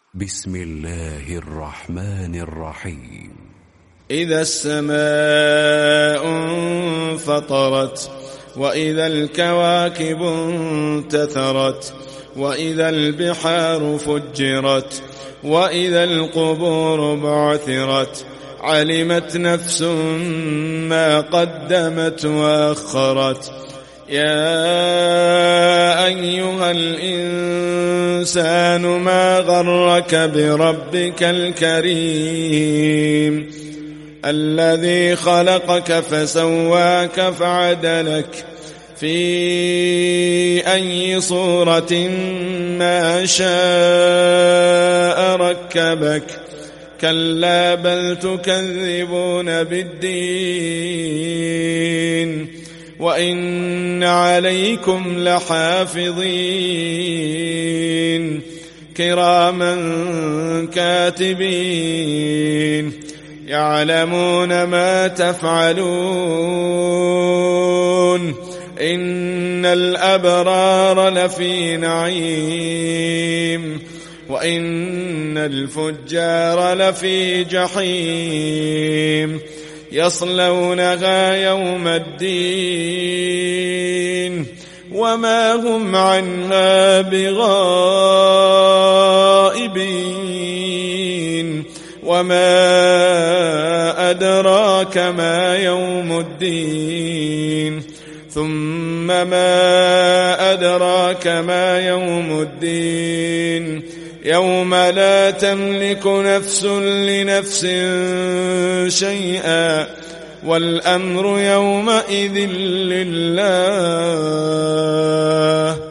بسم الله الرحمن الرحيم. إذا السماء انفطرت وإذا الكواكب انتثرت وإذا البحار فجرت وإذا القبور بعثرت علمت نفس ما قدمت وأخرت. يا أيها الإنسان ما غرك بربك الكريم الذي خلقك فسواك فعدلك في أي صورة ما شاء ركبك. كلا بل تكذبون بالدين وإن عليكم لحافظين كراما كاتبين يعلمون ما تفعلون. إن الأبرار لفي نعيم وإن الفجار لفي جحيم يصلونها يوم الدين وما هم عنها بغائبين. وما أدراك ما يوم الدين ثم ما أدراك ما يوم الدين يوم لا تملك نفس لنفس شيئا والأمر يومئذ لله.